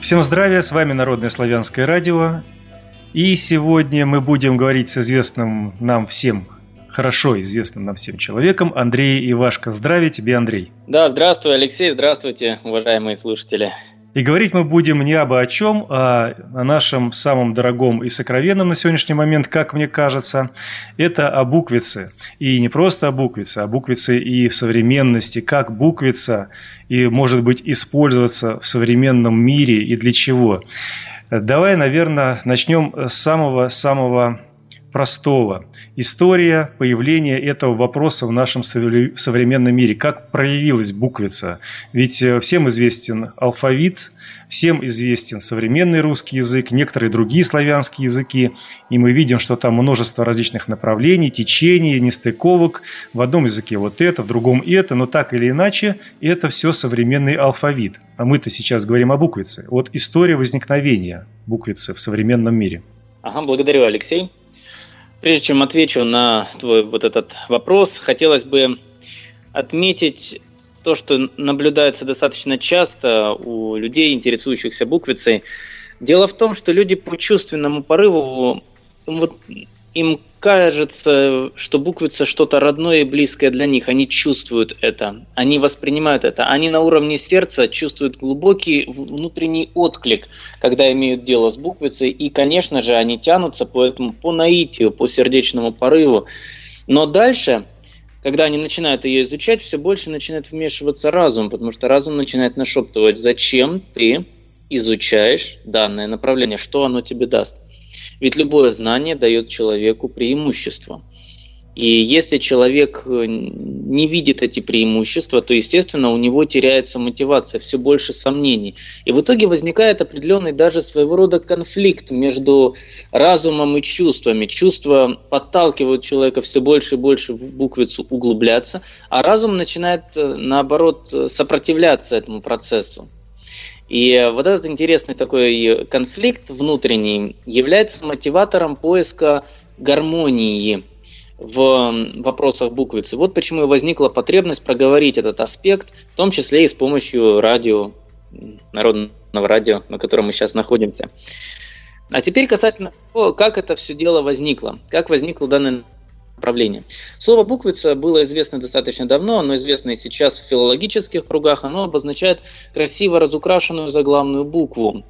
Всем здравия, с вами Народное славянское радио. И сегодня мы будем говорить с известным нам всем, хорошо известным нам всем человеком, Андрей Ивашко. Здравия тебе, Андрей. Да, здравствуй, Алексей, здравствуйте, уважаемые слушатели. И говорить мы будем не абы о чем, а о нашем самом дорогом и сокровенном на сегодняшний момент, как мне кажется, это о буквице. И не просто о буквице и в современности, как буквица и, может быть, использоваться в современном мире и для чего. Давай, наверное, начнем с самого простого. История появления этого вопроса в нашем современном мире. Как проявилась буквица? Ведь всем известен алфавит, всем известен современный русский язык, некоторые другие славянские языки. И мы видим, что там множество различных направлений, течений, нестыковок. В одном языке вот это, в другом это. Но так или иначе, это все современный алфавит. А мы-то сейчас говорим о буквице. Вот история возникновения буквицы в современном мире. Ага, благодарю, Алексей. Прежде чем отвечу на твой вот этот вопрос, хотелось бы отметить то, что наблюдается достаточно часто у людей, интересующихся буквицей. Дело в том, что люди по чувственному порыву, им кажется, что буквица что-то родное и близкое для них. Они чувствуют это, они воспринимают это. Они на уровне сердца чувствуют глубокий внутренний отклик, когда имеют дело с буквицей. И, конечно же, они тянутся по наитию, по сердечному порыву. Но дальше, когда они начинают ее изучать, все больше начинает вмешиваться разум, потому что разум начинает нашептывать: зачем ты изучаешь данное направление, что оно тебе даст. Ведь любое знание дает человеку преимущество. И если человек не видит эти преимущества, то, естественно, у него теряется мотивация, все больше сомнений. И в итоге возникает определенный даже своего рода конфликт между разумом и чувствами. Чувства подталкивают человека все больше и больше в буквицу углубляться, а разум начинает, наоборот, сопротивляться этому процессу. И вот этот интересный такой конфликт внутренний является мотиватором поиска гармонии в вопросах буквицы. Вот почему и возникла потребность проговорить этот аспект, в том числе и с помощью радио, народного радио, на котором мы сейчас находимся. А теперь касательно того, как это все дело возникло, как возникло данное направление. Слово «буквица» было известно достаточно давно, оно известно и сейчас в филологических кругах, оно обозначает красиво разукрашенную заглавную букву.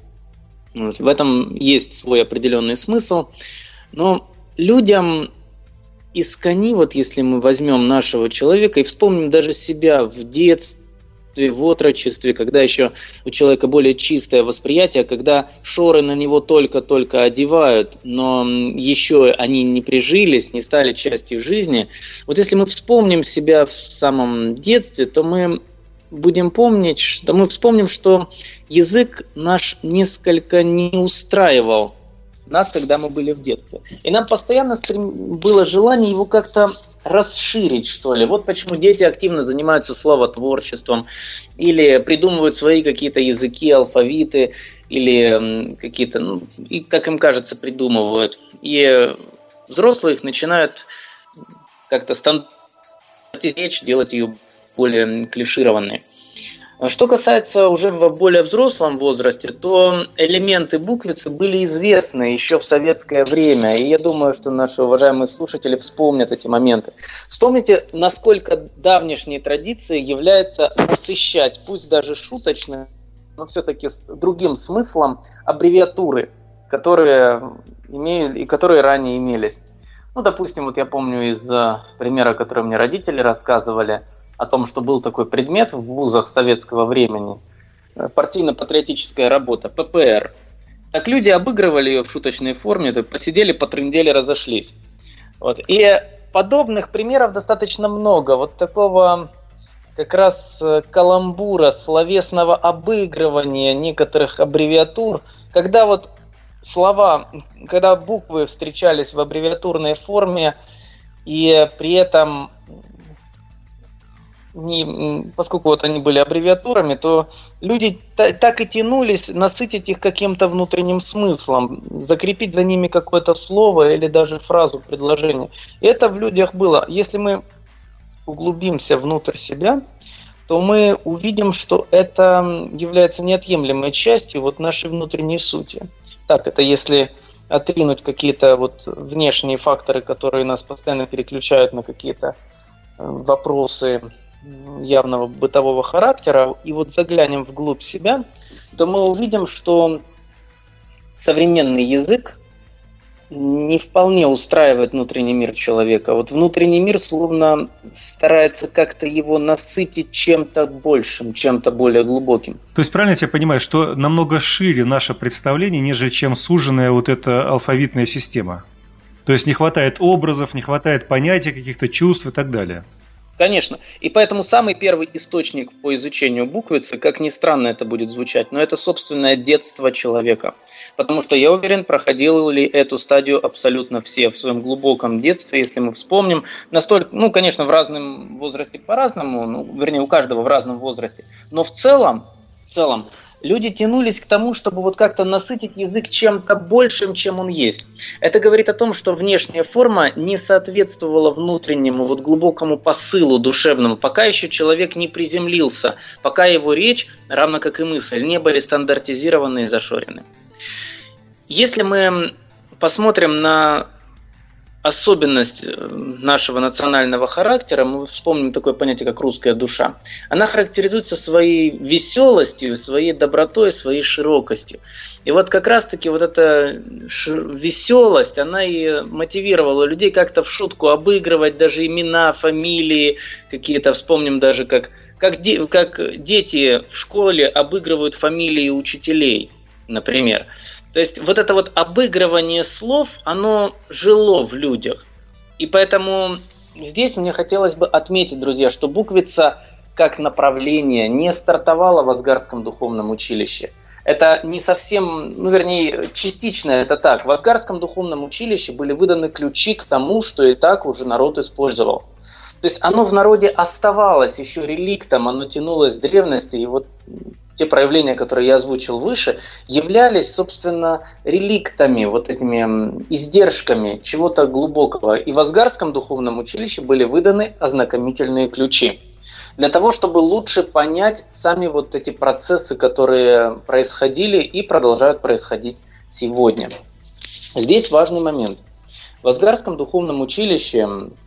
В этом есть свой определенный смысл, но людям искони, вот если мы возьмем нашего человека и вспомним даже себя в детстве, в отрочестве, когда еще у человека более чистое восприятие, когда шоры на него только-только одевают, но еще они не прижились, не стали частью жизни. Вот если мы вспомним себя в самом детстве, то мы будем помнить, что мы вспомним, что язык наш несколько не устраивал нас, когда мы были в детстве. И нам постоянно было желание его как-то расширить, что ли. Вот почему дети активно занимаются словотворчеством или придумывают свои какие-то языки, алфавиты, или какие-то, и, как им кажется, придумывают. И взрослые их начинают как-то стандартизировать, делать ее более клишированной. Что касается уже в более взрослом возрасте, то элементы буквицы были известны еще в советское время. И я думаю, что наши уважаемые слушатели вспомнят эти моменты. Вспомните, насколько давнишней традицией является насыщать, пусть даже шуточно, но все-таки с другим смыслом, аббревиатуры, которые ранее имелись. Допустим, вот я помню из примера, который мне родители рассказывали, о том, что был такой предмет в вузах советского времени, партийно-патриотическая работа, ППР. Так люди обыгрывали ее в шуточной форме, то посидели, потрындели, разошлись. Вот. И подобных примеров достаточно много. Вот такого как раз каламбура, словесного обыгрывания некоторых аббревиатур, когда вот слова, когда буквы встречались в аббревиатурной форме, и при этом поскольку вот они были аббревиатурами, то люди так и тянулись насытить их каким-то внутренним смыслом, закрепить за ними какое-то слово или даже фразу, предложение. И это в людях было. Если мы углубимся внутрь себя, то мы увидим, что это является неотъемлемой частью вот нашей внутренней сути. Так, это если отринуть какие-то вот внешние факторы, которые нас постоянно переключают на какие-то вопросы явного бытового характера, и вот заглянем вглубь себя, то мы увидим, что современный язык не вполне устраивает внутренний мир человека. Вот внутренний мир словно старается как-то его насытить чем-то большим, чем-то более глубоким. То есть правильно я тебя понимаю, что намного шире наше представление, нежели чем суженная вот эта алфавитная система? То есть не хватает образов, не хватает понятий, каких-то чувств и так далее? Конечно. И поэтому самый первый источник по изучению буквицы, как ни странно это будет звучать, но это собственное детство человека. Потому что, я уверен, проходили эту стадию абсолютно все в своем глубоком детстве, если мы вспомним. Настолько, конечно, в разном возрасте по-разному, вернее, у каждого в разном возрасте. Но в целом, люди тянулись к тому, чтобы вот как-то насытить язык чем-то большим, чем он есть. Это говорит о том, что внешняя форма не соответствовала внутреннему, вот глубокому посылу душевному, пока еще человек не приземлился, пока его речь, равно как и мысль, не были стандартизированы и зашорены. Если мы посмотрим на особенность нашего национального характера, мы вспомним такое понятие, как русская душа. Она характеризуется своей веселостью, своей добротой, своей широкостью. И вот как раз-таки вот эта веселость, она и мотивировала людей как-то в шутку обыгрывать даже имена, фамилии какие-то. Вспомним даже, как дети в школе обыгрывают фамилии учителей, например. То есть вот это вот обыгрывание слов, оно жило в людях. И поэтому здесь мне хотелось бы отметить, друзья, что буквица как направление не стартовала в Асгарском духовном училище. Это не совсем, вернее, частично это так. В Асгарском духовном училище были выданы ключи к тому, что и так уже народ использовал. То есть оно в народе оставалось еще реликтом, оно тянулось с древности, и вот те проявления, которые я озвучил выше, являлись, собственно, реликтами, вот этими издержками чего-то глубокого. И в Асгарском духовном училище были выданы ознакомительные ключи. Для того, чтобы лучше понять сами вот эти процессы, которые происходили и продолжают происходить сегодня. Здесь важный момент. В Асгарском духовном училище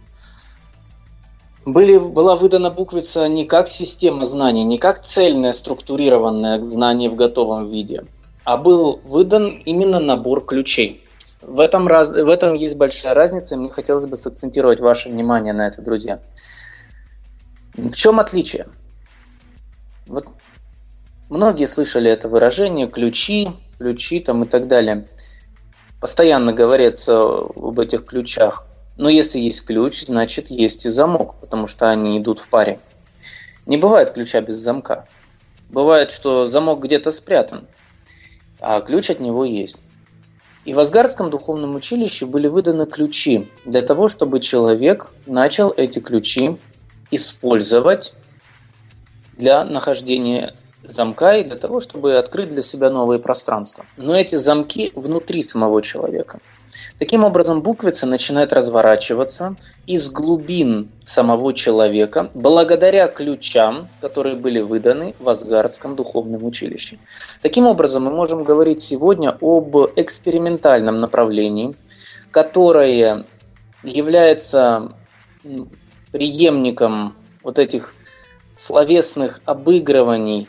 была выдана буквица не как система знаний, не как цельное структурированное знание в готовом виде, а был выдан именно набор ключей. В этом есть большая разница, и мне хотелось бы сакцентировать ваше внимание на это, друзья. В чем отличие? Вот многие слышали это выражение ключи там и так далее. Постоянно говорится об этих ключах. Но если есть ключ, значит есть и замок, потому что они идут в паре. Не бывает ключа без замка. Бывает, что замок где-то спрятан, а ключ от него есть. И в Асгарском духовном училище были выданы ключи для того, чтобы человек начал эти ключи использовать для нахождения замка и для того, чтобы открыть для себя новые пространства. Но эти замки внутри самого человека. Таким образом, буквица начинает разворачиваться из глубин самого человека благодаря ключам, которые были выданы в Асгардском духовном училище. Таким образом, мы можем говорить сегодня об экспериментальном направлении, которое является преемником вот этих словесных обыгрываний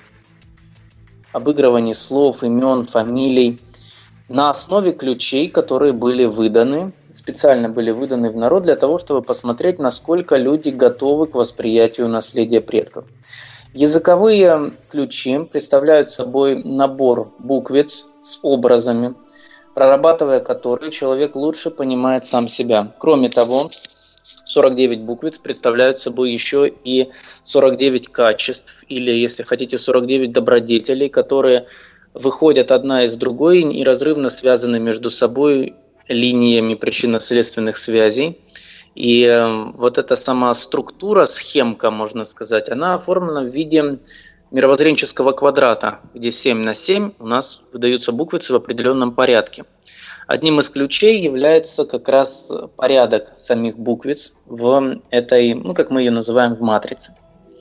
слов, имен, фамилий, на основе ключей, которые были выданы, специально были выданы в народ для того, чтобы посмотреть, насколько люди готовы к восприятию наследия предков. Языковые ключи представляют собой набор буквиц с образами, прорабатывая которые человек лучше понимает сам себя. Кроме того, 49 буквиц представляют собой еще и 49 качеств, или, если хотите, 49 добродетелей, которые выходят одна из другой и неразрывно связаны между собой линиями причинно-следственных связей. И вот эта сама структура, схемка, можно сказать, она оформлена в виде мировоззренческого квадрата, где 7 на 7 у нас выдаются буквицы в определенном порядке. Одним из ключей является как раз порядок самих буквиц в этой, как мы ее называем, в матрице.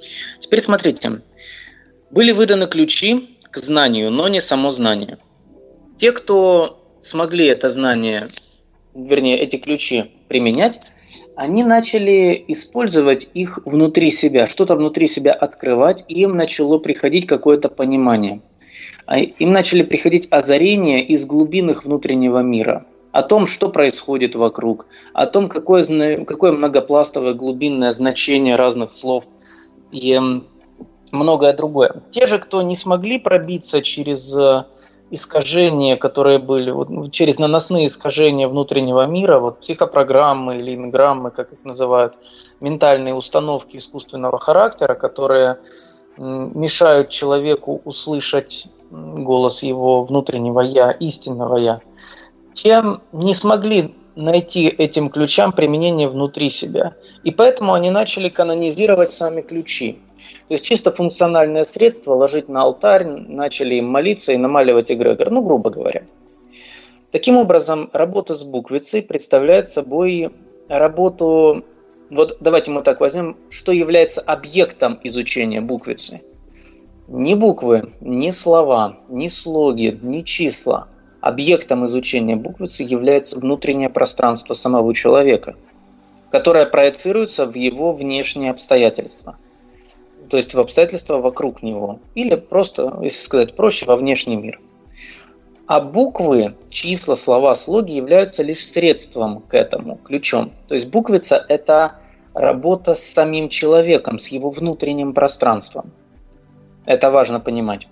Теперь смотрите. Были выданы ключи к знанию, но не само знание. Те, кто смогли это знание, вернее, эти ключи применять, они начали использовать их внутри себя, что-то внутри себя открывать, и им начало приходить какое-то понимание. Им начали приходить озарения из глубин их внутреннего мира, о том, что происходит вокруг, о том, какое многопластовое глубинное значение разных слов и многое другое. Те же, кто не смогли пробиться через искажения, которые были, через наносные искажения внутреннего мира, психопрограммы или инграммы, как их называют, ментальные установки искусственного характера, которые мешают человеку услышать голос его внутреннего «я», истинного «я», те не смогли найти этим ключам применение внутри себя. И поэтому они начали канонизировать сами ключи. То есть чисто функциональное средство ложить на алтарь, начали им молиться и намаливать эгрегор, грубо говоря. Таким образом, работа с буквицей представляет собой работу... давайте мы так возьмем, что является объектом изучения буквицы. Ни буквы, ни слова, ни слоги, ни числа. Объектом изучения буквицы является внутреннее пространство самого человека, которое проецируется в его внешние обстоятельства. То есть в обстоятельства вокруг него. Или просто, если сказать проще, во внешний мир. А буквы, числа, слова, слоги являются лишь средством к этому, ключом. То есть буквица – это работа с самим человеком, с его внутренним пространством. Это важно понимать.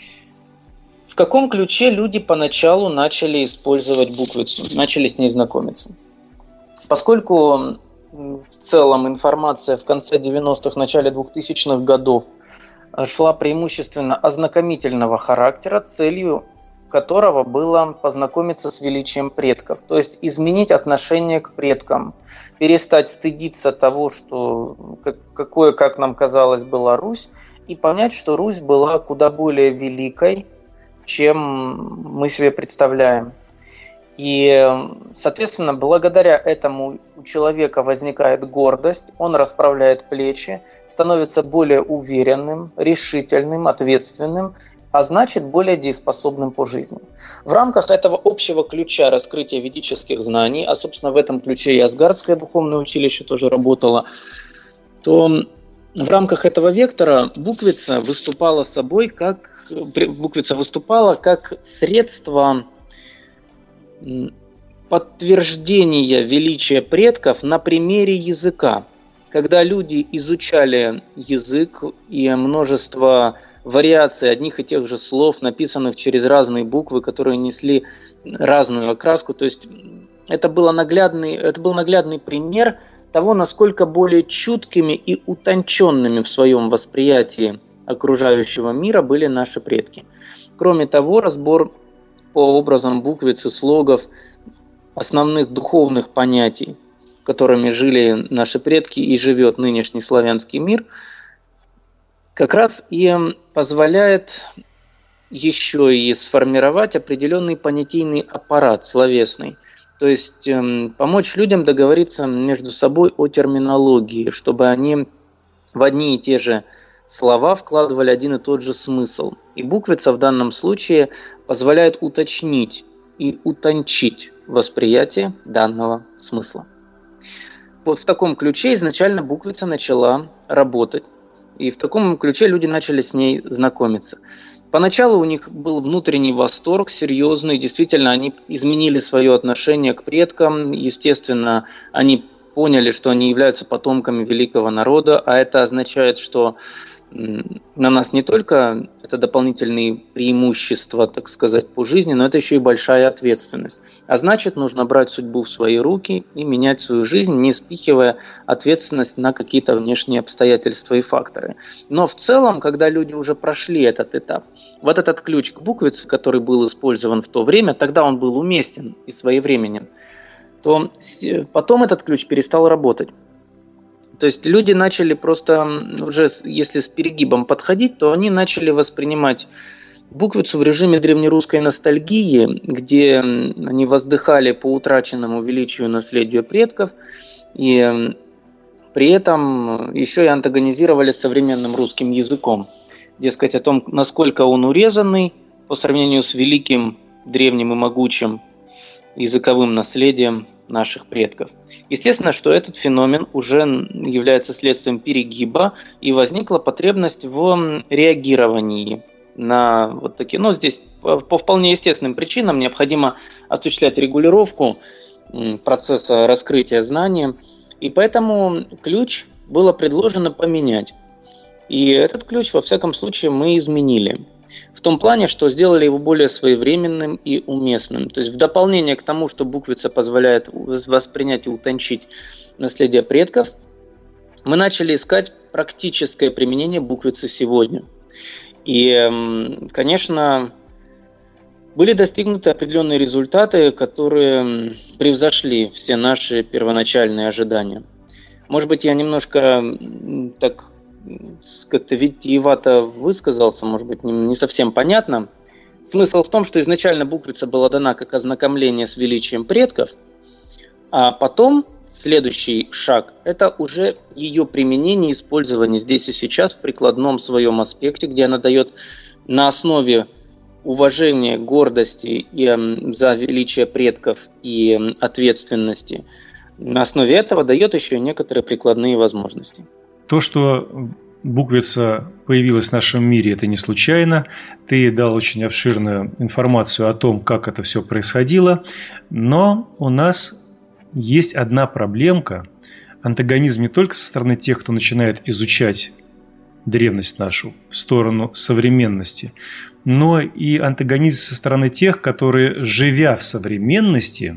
В каком ключе люди поначалу начали использовать буквицу, начали с ней знакомиться? Поскольку в целом информация в конце 90-х, начале 2000-х годов шла преимущественно ознакомительного характера, целью которого было познакомиться с величием предков, то есть изменить отношение к предкам, перестать стыдиться того, что какое, как нам казалось, была Русь, и понять, что Русь была куда более великой, чем мы себе представляем. И, соответственно, благодаря этому у человека возникает гордость, он расправляет плечи, становится более уверенным, решительным, ответственным, а значит более дееспособным по жизни. В рамках этого общего ключа раскрытия ведических знаний, а собственно в этом ключе и Асгардское духовное училище тоже работало, то в рамках этого вектора буквица выступала как средство подтверждения величия предков на примере языка. Когда люди изучали язык и множество вариаций одних и тех же слов, написанных через разные буквы, которые несли разную окраску, то есть это был наглядный пример того, насколько более чуткими и утонченными в своем восприятии окружающего мира были наши предки. Кроме того, разбор по образам буквиц и слогов основных духовных понятий, которыми жили наши предки и живет нынешний славянский мир, как раз и позволяет еще и сформировать определенный понятийный аппарат словесный. То есть помочь людям договориться между собой о терминологии, чтобы они в одни и те же слова вкладывали один и тот же смысл. И буквица в данном случае позволяет уточнить и утончить восприятие данного смысла. Вот в таком ключе изначально буквица начала работать. И в таком ключе люди начали с ней знакомиться. Поначалу у них был внутренний восторг, серьезный. Действительно, они изменили свое отношение к предкам. Естественно, они поняли, что они являются потомками великого народа. А это означает, что на нас не только это дополнительные преимущества, так сказать, по жизни, но это еще и большая ответственность. А значит, нужно брать судьбу в свои руки и менять свою жизнь, не спихивая ответственность на какие-то внешние обстоятельства и факторы. Но в целом, когда люди уже прошли этот этап, вот этот ключ к буквице, который был использован в то время, тогда он был уместен и своевременен, то потом этот ключ перестал работать. То есть люди начали просто, уже если с перегибом подходить, то они начали воспринимать буквицу в режиме древнерусской ностальгии, где они воздыхали по утраченному величию наследию предков и при этом еще и антагонизировали с современным русским языком. Дескать, о том, насколько он урезанный по сравнению с великим, древним и могучим языковым наследием наших предков. Естественно, что этот феномен уже является следствием перегиба, и возникла потребность в реагировании на вот такие, здесь по вполне естественным причинам необходимо осуществлять регулировку процесса раскрытия знания, и поэтому ключ было предложено поменять. И этот ключ, во всяком случае, мы изменили. В том плане, что сделали его более своевременным и уместным. То есть в дополнение к тому, что буквица позволяет воспринять и утончить наследие предков, мы начали искать практическое применение буквицы сегодня. И, конечно, были достигнуты определенные результаты, которые превзошли все наши первоначальные ожидания. Может быть, я немножко так как-то витиевато высказался, может быть, не совсем понятно. Смысл в том, что изначально буквица была дана как ознакомление с величием предков, а потом следующий шаг – это уже ее применение и использование здесь и сейчас в прикладном своем аспекте, где она дает на основе уважения, гордости за величие предков и ответственности, на основе этого дает еще и некоторые прикладные возможности. То, что буквица появилась в нашем мире, это не случайно. Ты дал очень обширную информацию о том, как это все происходило. Но у нас есть одна проблемка. Антагонизм не только со стороны тех, кто начинает изучать древность нашу в сторону современности, но и антагонизм со стороны тех, которые, живя в современности,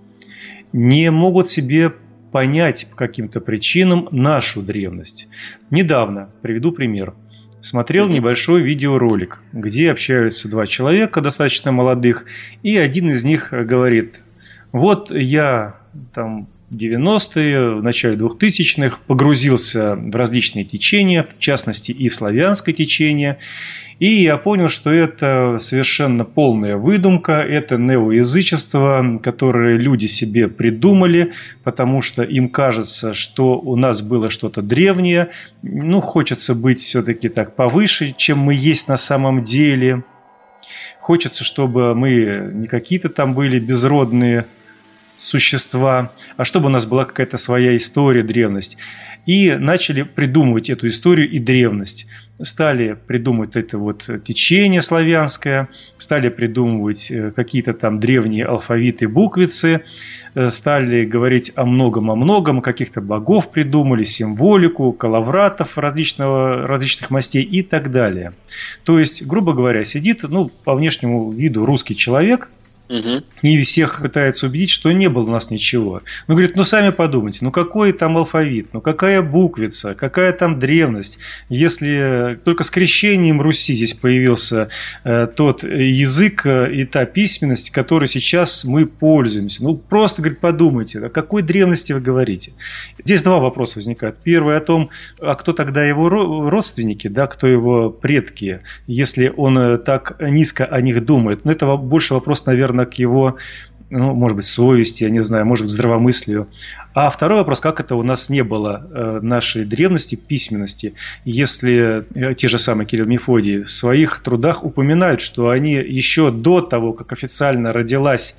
не могут себе понять по каким-то причинам нашу древность. Недавно, приведу пример, смотрел небольшой видеоролик, где общаются два человека достаточно молодых, и один из них говорит: вот я там в 90-е, в начале 2000-х погрузился в различные течения, в частности и в славянское течение, и я понял, что это совершенно полная выдумка, это неоязычество, которое люди себе придумали, потому что им кажется, что у нас было что-то древнее, хочется быть все-таки так повыше, чем мы есть на самом деле. Хочется, чтобы мы не какие-то там были безродные существа, а чтобы у нас была какая-то своя история, древность. И начали придумывать эту историю и древность. Стали придумывать это вот течение славянское, стали придумывать какие-то там древние алфавиты, буквицы, стали говорить о многом, каких-то богов придумали, символику, коловратов различных мастей и так далее. То есть, грубо говоря, сидит, по внешнему виду русский человек, и всех пытается убедить, что не было у нас ничего. Говорит, сами подумайте, какой там алфавит, какая буквица, какая там древность. Если только с крещением Руси здесь появился тот язык и та письменность, которой сейчас мы пользуемся. Просто, говорит, подумайте, о какой древности вы говорите. Здесь два вопроса возникают. Первый о том, а кто тогда его родственники, кто его предки, если он так низко о них думает. Это больше вопрос, наверное, к его, может быть, совести, я не знаю, может быть, здравомыслию. А второй вопрос, как это у нас не было нашей древности, письменности, если те же самые Кирилл и Мефодий в своих трудах упоминают, что они еще до того, как официально родилась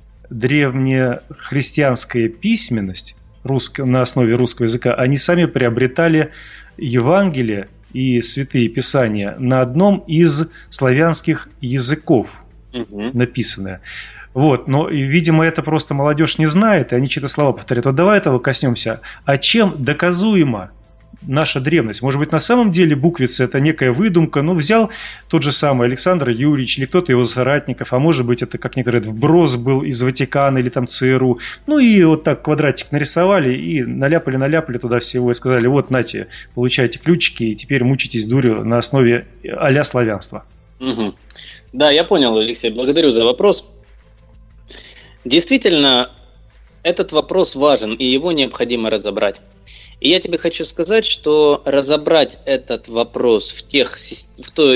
древнехристианская письменность на основе русского языка, они сами приобретали Евангелие и святые писания на одном из славянских языков написанное. Но, видимо, это просто молодежь не знает, и они чьи-то слова повторяют. Давай этого коснемся. А чем доказуема наша древность? Может быть, на самом деле буквица – это некая выдумка. Взял тот же самый Александр Юрьевич или кто-то его соратников, а может быть, это, как некоторые говорят, вброс был из Ватикана или там ЦРУ. И вот так квадратик нарисовали и наляпали туда всего и сказали: вот, нате, получайте ключики, и теперь мучитесь дурью на основе а-ля славянства. Да, я понял, Алексей, благодарю за вопрос. Действительно, этот вопрос важен, и его необходимо разобрать. И я тебе хочу сказать, что разобрать этот вопрос в тех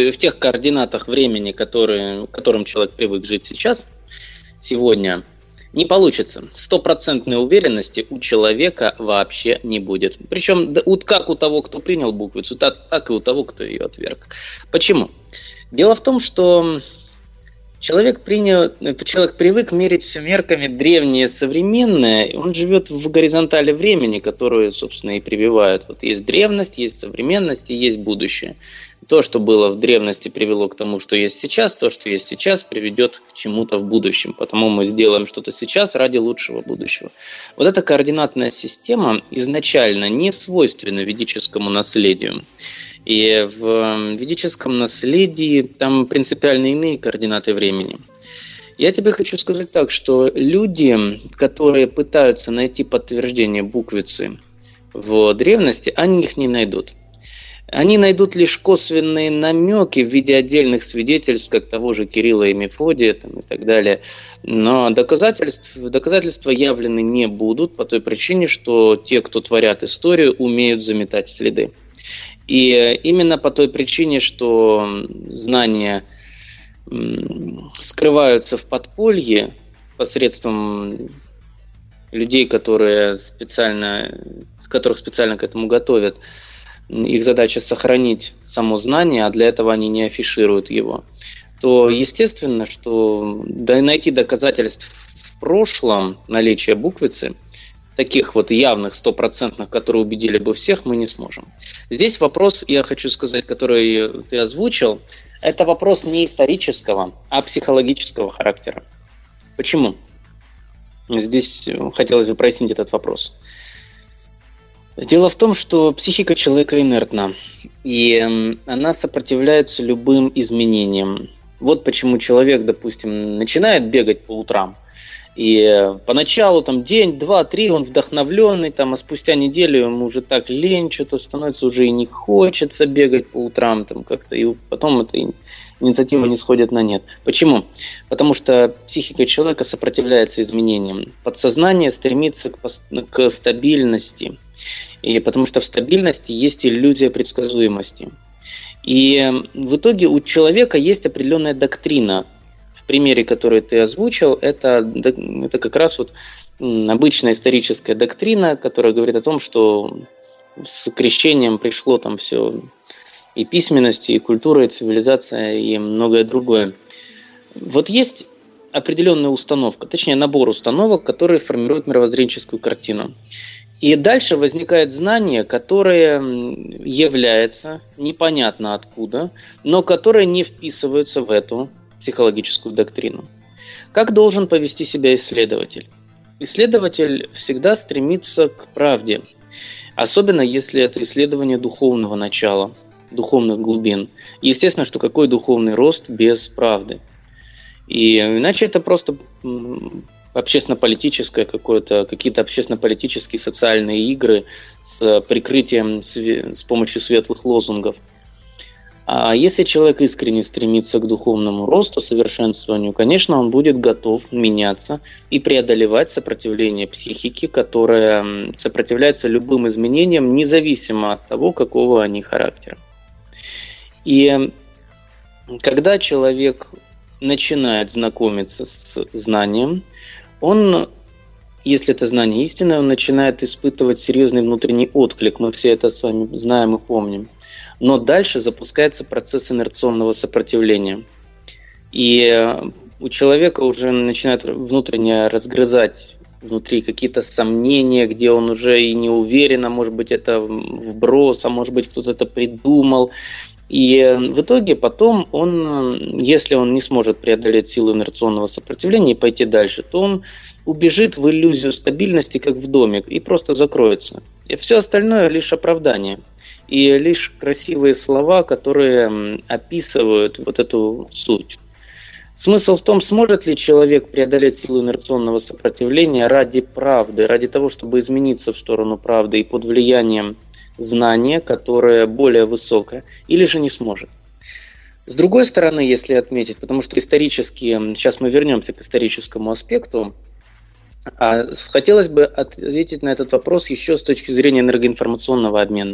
координатах времени, к которым человек привык жить сегодня, Не получится. Стопроцентной уверенности у человека вообще не будет. Причем как у того, кто принял буквицу, так и у того, кто ее отверг. Почему? Дело в том, что человек привык мерить все мерками древнее, современное. Он живет в горизонтали времени, которую, собственно, и прививают. Вот есть древность, есть современность и есть будущее. То, что было в древности, привело к тому, что есть сейчас. То, что есть сейчас, приведет к чему-то в будущем. Потому мы сделаем что-то сейчас ради лучшего будущего. Вот эта координатная система изначально не свойственна ведическому наследию. И в ведическом наследии там принципиально иные координаты времени. Я тебе хочу сказать так, что люди, которые пытаются найти подтверждение буквицы в древности, они их не найдут. Они найдут лишь косвенные намеки в виде отдельных свидетельств, как того же Кирилла и Мефодия там, и так далее. Но доказательства явлены не будут по той причине, что те, кто творят историю, умеют заметать следы. И именно по той причине, что знания скрываются в подполье посредством людей, которых специально к этому готовят, их задача сохранить само знание, а для этого они не афишируют его, то естественно, что найти доказательств в прошлом наличия буквицы, таких вот явных, стопроцентных, которые убедили бы всех, мы не сможем. Здесь вопрос, я хочу сказать, который ты озвучил, это вопрос не исторического, а психологического характера. Почему? Здесь хотелось бы прояснить этот вопрос. Дело в том, что психика человека инертна, и она сопротивляется любым изменениям. Вот почему человек, допустим, начинает бегать по утрам, и поначалу там день, два, три он вдохновленный, там, а спустя неделю ему уже так лень, что-то становится, уже и не хочется бегать по утрам там как-то, и потом эта инициатива не сходит на нет. Почему? Потому что психика человека сопротивляется изменениям. Подсознание стремится к стабильности, и потому что в стабильности есть иллюзия предсказуемости. И в итоге у человека есть определенная доктрина. В примере, который ты озвучил, это как раз вот обычная историческая доктрина, которая говорит о том, что с крещением пришло там все и письменность, и культура, и цивилизация, и многое другое. Вот есть определенная установка, точнее набор установок, которые формируют мировоззренческую картину. И дальше возникает знание, которое является непонятно откуда, но которое не вписывается в эту психологическую доктрину. Как должен повести себя исследователь? Исследователь всегда стремится к правде, особенно если это исследование духовного начала, духовных глубин. Естественно, что какой духовный рост без правды? И иначе это просто общественно-политическое какие-то общественно-политические социальные игры с прикрытием с помощью светлых лозунгов. А если человек искренне стремится к духовному росту, совершенствованию, конечно, он будет готов меняться и преодолевать сопротивление психики, которая сопротивляется любым изменениям, независимо от того, какого они характера. И когда человек начинает знакомиться с знанием, он, если это знание истинное, он начинает испытывать серьезный внутренний отклик. Мы все это с вами знаем и помним. Но дальше запускается процесс инерционного сопротивления. И у человека уже начинает внутренне разгрызать внутри какие-то сомнения, где он уже и не уверен, а может быть это вброс, а может быть кто-то это придумал. И в итоге потом он, если он не сможет преодолеть силу инерционного сопротивления и пойти дальше, то он убежит в иллюзию стабильности, как в домик, и просто закроется. И все остальное лишь оправдание. И лишь красивые слова, которые описывают вот эту суть. Смысл в том, сможет ли человек преодолеть силу инерционного сопротивления ради правды, ради того, чтобы измениться в сторону правды и под влиянием знания, которое более высокое, или же не сможет. С другой стороны, если отметить, потому что исторически, сейчас мы вернемся к историческому аспекту, хотелось бы ответить на этот вопрос еще с точки зрения энергоинформационного обмена.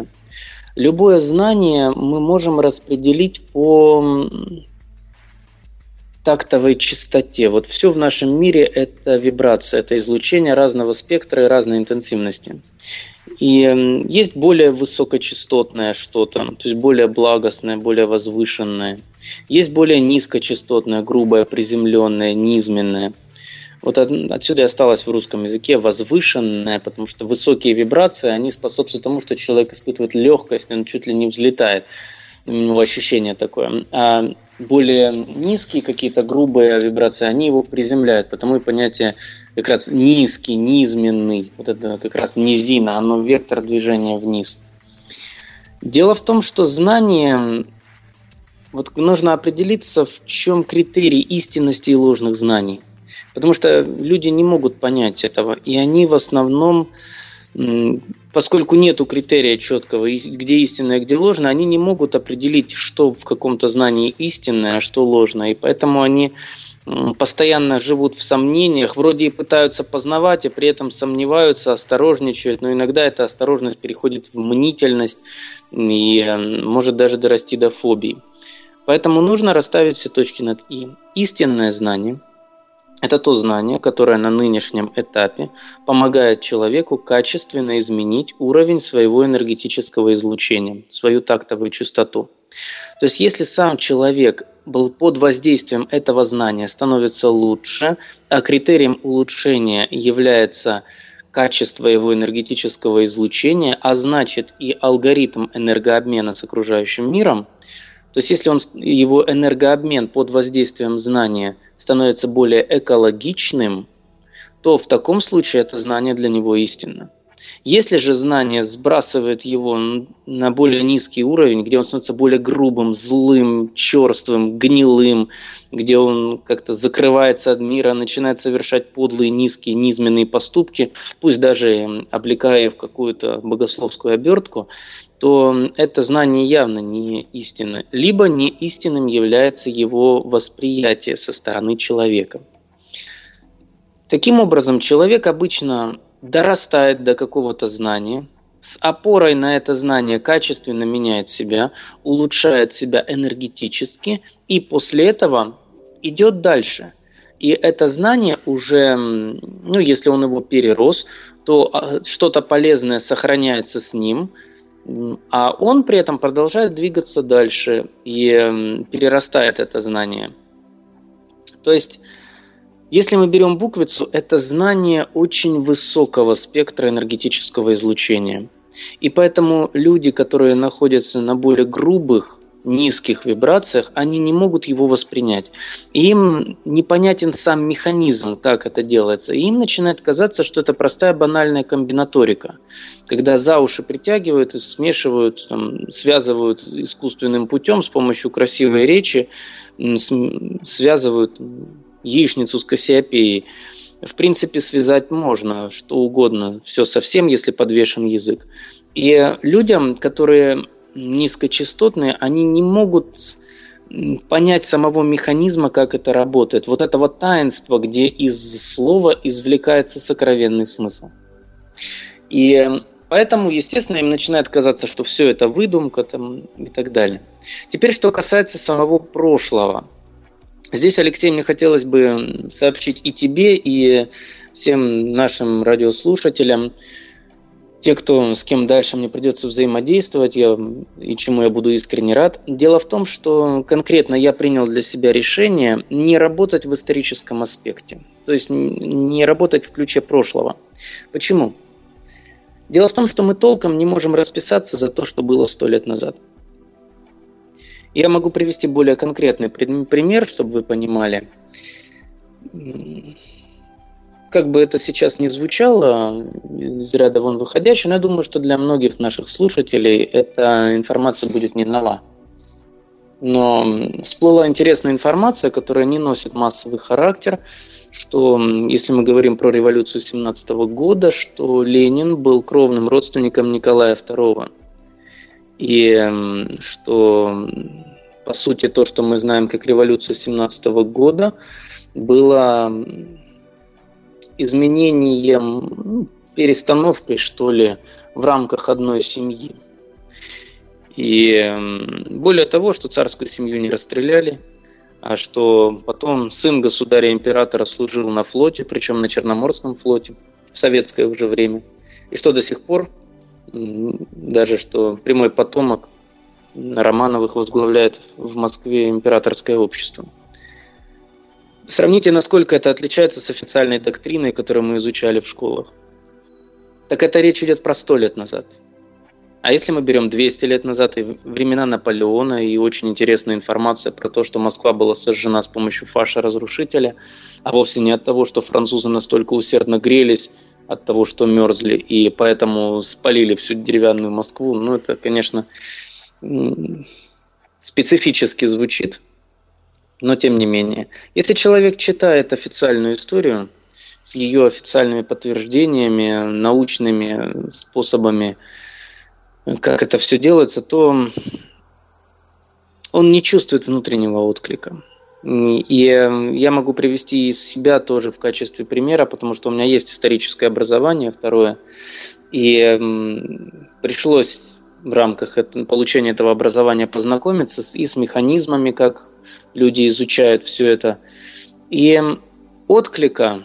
Любое знание мы можем распределить по тактовой частоте. Вот все в нашем мире – это вибрация, это излучение разного спектра и разной интенсивности. И есть более высокочастотное что-то, то есть более благостное, более возвышенное. Есть более низкочастотное, грубое, приземленное, низменное. Вот отсюда и осталось в русском языке возвышенное, потому что высокие вибрации, они способствуют тому, что человек испытывает легкость, он чуть ли не взлетает. У него ощущение такое. А более низкие какие-то грубые вибрации, они его приземляют. Потому и понятие как раз низкий, низменный, вот это как раз низина, оно вектор движения вниз. Дело в том, что знание, вот нужно определиться, в чем критерий истинности и ложных знаний. Потому что люди не могут понять этого, и они в основном, поскольку нету критерия четкого, где истинное, где ложное, они не могут определить, что в каком-то знании истинное, а что ложное. И поэтому они постоянно живут в сомнениях, вроде и пытаются познавать, и при этом сомневаются, осторожничают, но иногда эта осторожность переходит в мнительность и может даже дорасти до фобий. Поэтому нужно расставить все точки над «и». Истинное знание – это то знание, которое на нынешнем этапе помогает человеку качественно изменить уровень своего энергетического излучения, свою тактовую частоту. То есть, если сам человек был под воздействием этого знания, становится лучше, а критерием улучшения является качество его энергетического излучения, а значит и алгоритм энергообмена с окружающим миром, то есть если его энергообмен под воздействием знания становится более экологичным, то в таком случае это знание для него истинно. Если же знание сбрасывает его на более низкий уровень, где он становится более грубым, злым, черствым, гнилым, где он как-то закрывается от мира, начинает совершать подлые, низкие, низменные поступки, пусть даже облекая их в какую-то богословскую обертку, то это знание явно не истинно. Либо не истинным является его восприятие со стороны человека. Таким образом, человек обычно дорастает до какого-то знания, с опорой на это знание качественно меняет себя, улучшает себя энергетически и после этого идет дальше. И это знание уже, если он его перерос, то что-то полезное сохраняется с ним, а он при этом продолжает двигаться дальше и перерастает это знание. То есть, если мы берем буквицу, это знание очень высокого спектра энергетического излучения. И поэтому люди, которые находятся на более грубых, низких вибрациях, они не могут его воспринять. Им непонятен сам механизм, как это делается. И им начинает казаться, что это простая банальная комбинаторика. Когда за уши притягивают и смешивают, связывают искусственным путем с помощью красивой речи, связывают яичницу с Кассиопеей. В принципе, связать можно что угодно, все совсем, если подвешен язык. И людям, которые низкочастотные, они не могут понять самого механизма, как это работает. Вот это вот таинство, где из слова извлекается сокровенный смысл. И поэтому, естественно, им начинает казаться, что все это выдумка и так далее. Теперь, что касается самого прошлого. Здесь, Алексей, мне хотелось бы сообщить и тебе, и всем нашим радиослушателям, те, с кем дальше мне придется взаимодействовать, и чему я буду искренне рад. Дело в том, что конкретно я принял для себя решение не работать в историческом аспекте, то есть не работать в ключе прошлого. Почему? Дело в том, что мы толком не можем расписаться за то, что было 100 лет назад. Я могу привести более конкретный пример, чтобы вы понимали. Как бы это сейчас ни звучало, из ряда вон выходящее, но я думаю, что для многих наших слушателей эта информация будет не нова. Но всплыла интересная информация, которая не носит массовый характер, что, если мы говорим про революцию 17 года, что Ленин был кровным родственником Николая II. И что, по сути, то, что мы знаем как революция 17 года, было изменением, перестановкой, что ли, в рамках одной семьи. И более того, что царскую семью не расстреляли, а что потом сын государя-императора служил на флоте, причем на Черноморском флоте в советское уже время, и что до сих пор даже что прямой потомок Романовых возглавляет в Москве императорское общество. Сравните, насколько это отличается с официальной доктриной, которую мы изучали в школах. Так это речь идет про 100 лет назад. А если мы берем 200 лет назад, и времена Наполеона, и очень интересная информация про то, что Москва была сожжена с помощью фаша-разрушителя, а вовсе не от того, что французы настолько усердно грелись, от того, что мерзли, и поэтому спалили всю деревянную Москву. Ну, это, конечно, специфически звучит, но тем не менее. Если человек читает официальную историю с ее официальными подтверждениями, научными способами, как это все делается, то он не чувствует внутреннего отклика. И я могу привести из себя тоже в качестве примера, потому что у меня есть историческое образование, второе, и пришлось в рамках получения этого образования познакомиться и с механизмами, как люди изучают все это. И отклика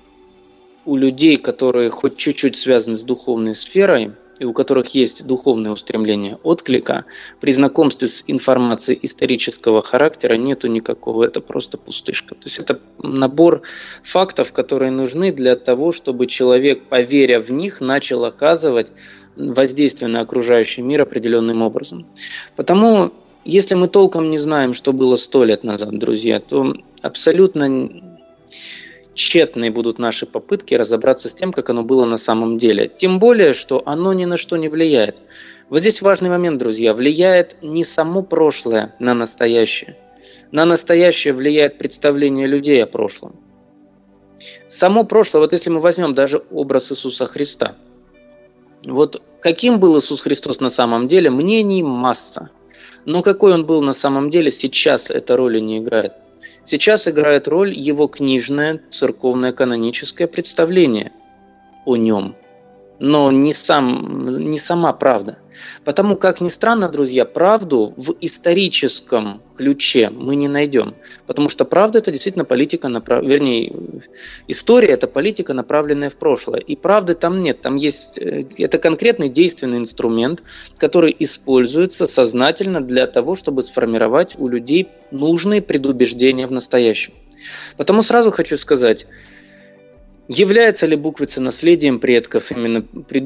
у людей, которые хоть чуть-чуть связаны с духовной сферой, и у которых есть духовное устремление, отклика при знакомстве с информацией исторического характера нету никакого, это просто пустышка. То есть это набор фактов, которые нужны для того, чтобы человек, поверя в них, начал оказывать воздействие на окружающий мир определенным образом. Потому, если мы толком не знаем, что было 100 лет назад, друзья, то абсолютно тщетные будут наши попытки разобраться с тем, как оно было на самом деле. Тем более, что оно ни на что не влияет. Вот здесь важный момент, друзья. Влияет не само прошлое на настоящее. На настоящее влияет представление людей о прошлом. Само прошлое, вот если мы возьмем даже образ Иисуса Христа. Вот каким был Иисус Христос на самом деле, мнений масса. Но какой он был на самом деле, сейчас эта роли не играет. Сейчас играет роль его книжное, церковное, каноническое представление о нем, но не сама правда. Потому, как ни странно, друзья, правду в историческом ключе мы не найдем. Потому что правда – это действительно политика, история – это политика, направленная в прошлое. И правды там нет. Там есть, это конкретный действенный инструмент, который используется сознательно для того, чтобы сформировать у людей нужные предубеждения в настоящем. Потому сразу хочу сказать, является ли буквица наследием предков, именно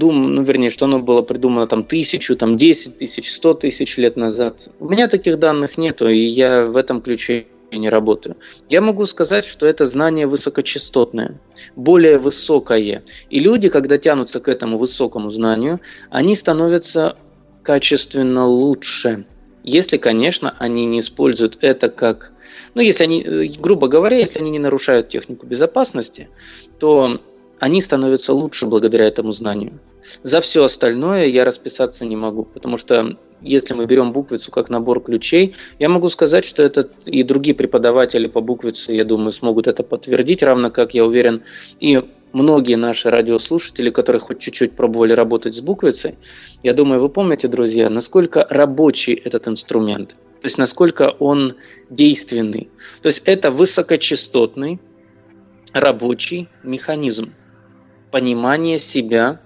что оно было придумано 1000, 10 тысяч, 100 тысяч лет назад? У меня таких данных нету, и я в этом ключе не работаю. Я могу сказать, что это знание высокочастотное, более высокое. И люди, когда тянутся к этому высокому знанию, они становятся качественно лучше. Если, конечно, они не используют это как... если они, грубо говоря, если они не нарушают технику безопасности, то они становятся лучше благодаря этому знанию. За все остальное я расписаться не могу, потому что если мы берем буквицу как набор ключей, я могу сказать, что это и другие преподаватели по буквице, я думаю, смогут это подтвердить, равно как, я уверен, и многие наши радиослушатели, которые хоть чуть-чуть пробовали работать с буквицей, я думаю, вы помните, друзья, насколько рабочий этот инструмент, то есть насколько он действенный. То есть это высокочастотный рабочий механизм понимания себя,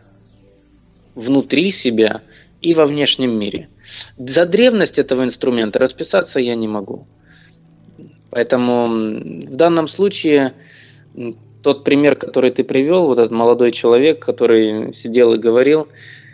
внутри себя и во внешнем мире. За древность этого инструмента расписаться я не могу. Поэтому в данном случае тот пример, который ты привел, вот этот молодой человек, который сидел и говорил,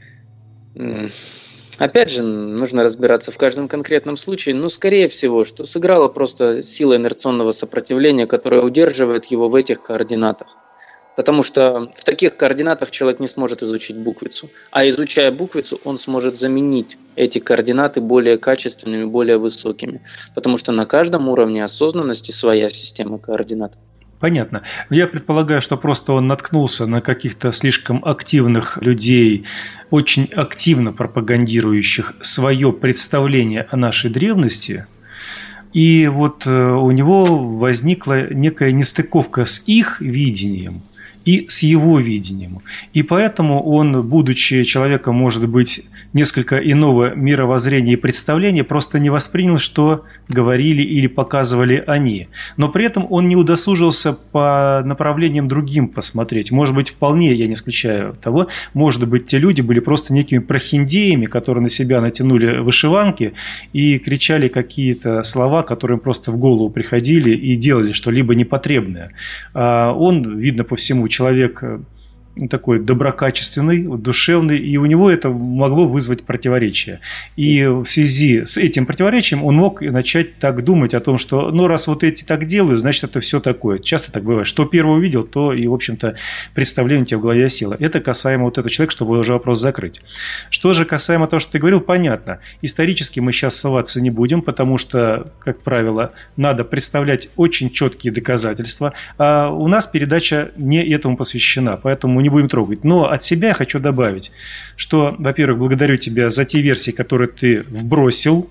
опять же, нужно разбираться в каждом конкретном случае, но скорее всего, что сыграла просто сила инерционного сопротивления, которая удерживает его в этих координатах. Потому что в таких координатах человек не сможет изучить буквицу. А изучая буквицу, он сможет заменить эти координаты более качественными, более высокими. Потому что на каждом уровне осознанности своя система координат. Понятно. Я предполагаю, что просто он наткнулся на каких-то слишком активных людей, очень активно пропагандирующих свое представление о нашей древности. И вот у него возникла некая нестыковка с их видением и с его видением. И поэтому он, будучи человеком, может быть, несколько иного мировоззрения и представления, просто не воспринял, что говорили или показывали они. Но при этом он не удосужился по направлениям другим посмотреть. Может быть, вполне, я не исключаю того, может быть, те люди были просто некими прохиндеями, которые на себя натянули вышиванки и кричали какие-то слова, которые им просто в голову приходили и делали что-либо непотребное. А он, видно по всему, человек такой доброкачественный, душевный, и у него это могло вызвать противоречие. И в связи с этим противоречием он мог начать так думать о том, что, ну, раз вот эти так делают, значит, это все такое. Часто так бывает. Что первый увидел, то и, в общем-то, представление у тебя в голове осело. Это касаемо вот этого человека, чтобы уже вопрос закрыть. Что же касаемо того, что ты говорил, понятно. Исторически мы сейчас ссылаться не будем, потому что, как правило, надо представлять очень четкие доказательства. А у нас передача не этому посвящена, поэтому не будем трогать. Но от себя я хочу добавить, что, во-первых, благодарю тебя за те версии, которые ты вбросил.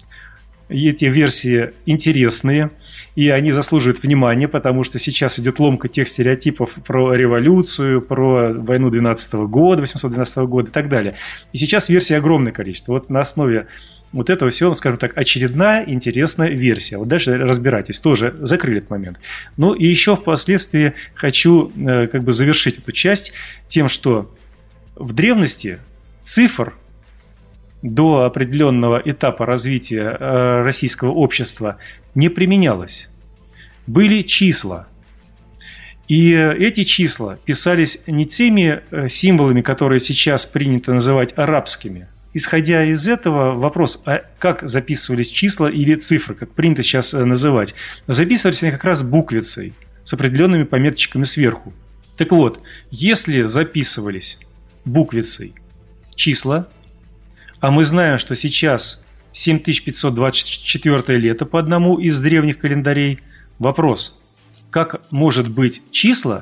И эти версии интересные, и они заслуживают внимания, потому что сейчас идет ломка тех стереотипов про революцию, про войну 12 года, 812 года и так далее. И сейчас версий огромное количество. Вот на основе вот этого всего, скажем так, очередная интересная версия. Вот дальше разбирайтесь. Тоже закрыли этот момент. Ну и еще впоследствии хочу как бы завершить эту часть тем, что в цифр до определенного этапа развития российского общества не применялось. Были числа. И эти числа писались не теми символами, которые сейчас принято называть арабскими. Исходя из этого, вопрос, а как записывались числа или цифры, как принято сейчас называть, записывались они как раз буквицей с определенными пометочками сверху. Так вот, если записывались буквицей числа, а мы знаем, что сейчас 7524 лето по одному из древних календарей, вопрос, как может быть числа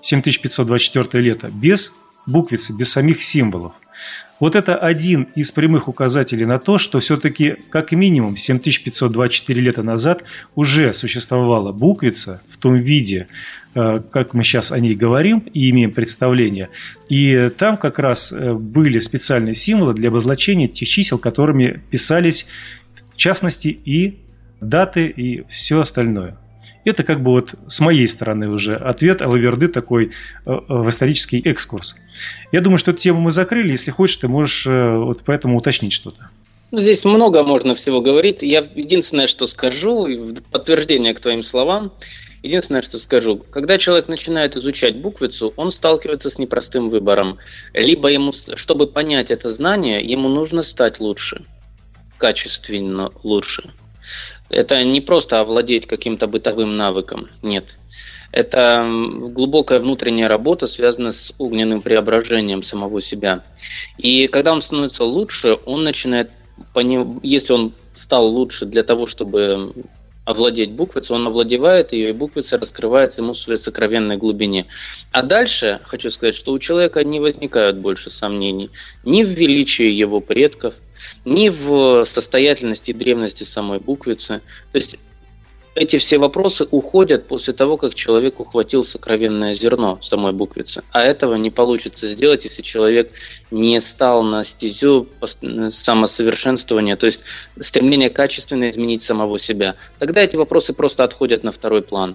7524 лето без буквицы, без самих символов? Вот это один из прямых указателей на то, что все-таки как минимум 7524 лета назад уже существовала буквица в том виде, как мы сейчас о ней говорим и имеем представление. И там как раз были специальные символы для обозначения тех чисел, которыми писались, в частности, и даты, и все остальное. Это как бы вот с моей стороны уже ответ Алаверды такой в исторический экскурс. Я думаю, что эту тему мы закрыли. Если хочешь, ты можешь вот поэтому уточнить что-то. Ну, здесь много можно всего говорить. Я единственное, что скажу, в подтверждение к твоим словам, единственное, что скажу, когда человек начинает изучать буквицу, он сталкивается с непростым выбором. Либо ему, чтобы понять это знание, ему нужно стать лучше, качественно лучше. Это не просто овладеть каким-то бытовым навыком, нет. Это глубокая внутренняя работа, связанная с огненным преображением самого себя. И когда он становится лучше, он начинает, если он стал лучше для того, чтобы овладеть буквицей, он овладевает ее, и буквица раскрывается ему в своей сокровенной глубине. А дальше хочу сказать, что у человека не возникают больше сомнений ни в величии его предков, ни в состоятельности и древности самой буквицы. То есть эти все вопросы уходят после того, как человек ухватил сокровенное зерно самой буквицы. А этого не получится сделать, если человек не стал на стезю самосовершенствования, то есть стремление качественно изменить самого себя. Тогда эти вопросы просто отходят на второй план.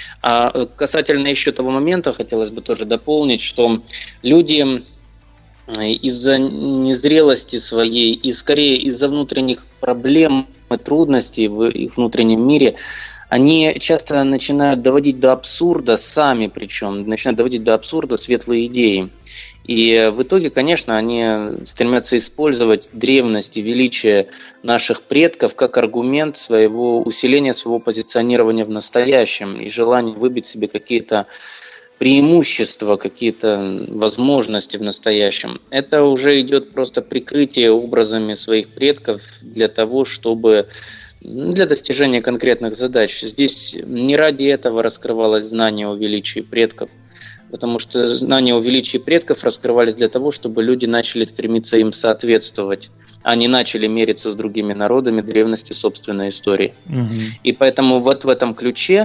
А касательно еще того момента, хотелось бы тоже дополнить, что люди из-за незрелости своей и скорее из-за внутренних проблем и трудностей в их внутреннем мире, они часто начинают доводить до абсурда, сами причем, начинают доводить до абсурда светлые идеи. И в итоге, конечно, они стремятся использовать древность и величие наших предков как аргумент своего усиления, своего позиционирования в настоящем и желания выбить себе какие-то преимущества, какие-то возможности в настоящем. Это уже идет просто прикрытие образами своих предков для того, чтобы для достижения конкретных задач. Здесь не ради этого раскрывалось знание о величии предков, потому что знания о величии предков раскрывались для того, чтобы люди начали стремиться им соответствовать, а не начали мериться с другими народами древности собственной истории. И поэтому вот в этом ключе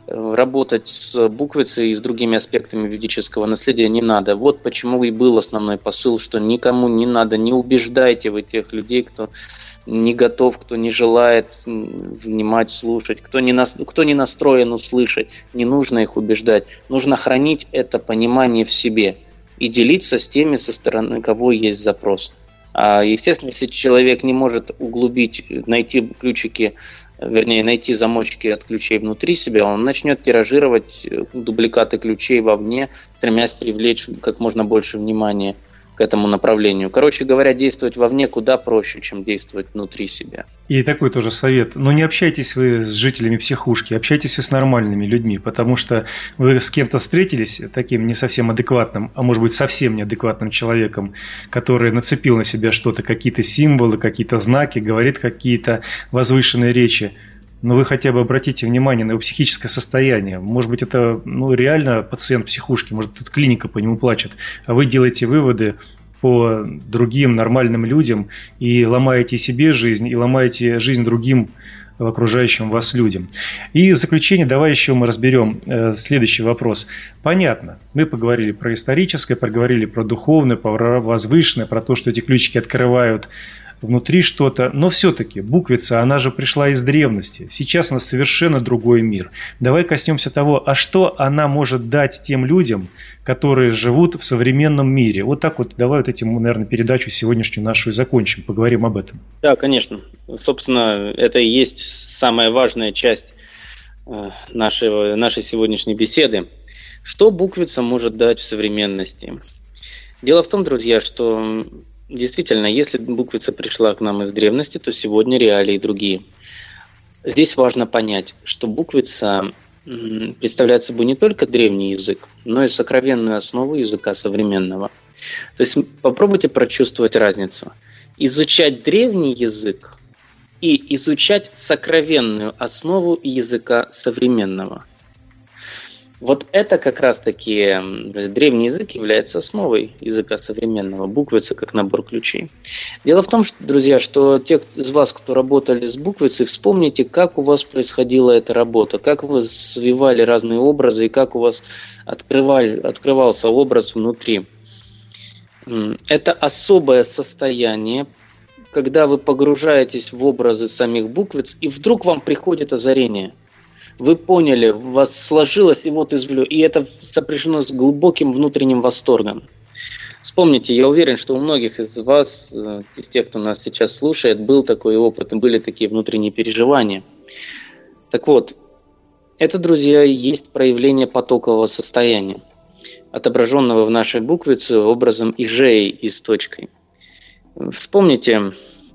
работать с буквицей и с другими аспектами ведического наследия не надо. Вот почему и был основной посыл, что никому не надо, не убеждайте вы тех людей, кто не готов, кто не желает внимать, слушать, кто не настроен услышать. Не нужно их убеждать. Нужно хранить это понимание в себе и делиться с теми, со стороны кого есть запрос. Естественно, если человек не может углубить, найти ключики, вернее, найти замочки от ключей внутри себя, он начнет тиражировать дубликаты ключей вовне, стремясь привлечь как можно больше внимания к этому направлению. Короче говоря, действовать вовне куда проще, чем действовать внутри себя. И такой тоже совет. Но не общайтесь вы с жителями психушки, общайтесь вы с нормальными людьми, потому что вы с кем-то встретились, таким не совсем адекватным, а может быть совсем неадекватным человеком, который нацепил на себя что-то, какие-то символы, какие-то знаки, говорит какие-то возвышенные речи. Но вы хотя бы обратите внимание на его психическое состояние. Может быть, это реально пациент психушки, может, тут клиника по нему плачет, а вы делаете выводы по другим нормальным людям и ломаете себе жизнь, и ломаете жизнь другим окружающим вас людям. И в заключение давай еще мы разберем следующий вопрос. Понятно, мы поговорили про историческое, поговорили про духовное, про возвышенное, про то, что эти ключики открывают внутри что-то, но все-таки буквица, она же пришла из древности. Сейчас у нас совершенно другой мир. Давай коснемся того, а что она может дать тем людям, которые живут в современном мире. Вот так вот, давай вот этим, наверное, передачу сегодняшнюю нашу и закончим, поговорим об этом. Да, конечно. Собственно, это и есть самая важная часть нашей сегодняшней беседы. Что буквица может дать в современности? Дело в том, друзья, что действительно, если буквица пришла к нам из древности, то сегодня реалии другие. Здесь важно понять, что буквица представляет собой не только древний язык, но и сокровенную основу языка современного. То есть попробуйте прочувствовать разницу. Изучать древний язык и изучать сокровенную основу языка современного. Вот это как раз-таки древний язык является основой языка современного, буквица как набор ключей. Дело в том, что, друзья, что те из вас, кто работали с буквицей, вспомните, как у вас происходила эта работа, как вы свивали разные образы и как у вас открывался образ внутри. Это особое состояние, когда вы погружаетесь в образы самих буквиц, и вдруг вам приходит озарение. Вы поняли, у вас сложилось, и вот извлек. И это сопряжено с глубоким внутренним восторгом. Вспомните, я уверен, что у многих из вас, из тех, кто нас сейчас слушает, был такой опыт, и были такие внутренние переживания. Так вот, это, друзья, есть проявление потокового состояния, отображенного в нашей буквице образом ижей и с точкой. Вспомните,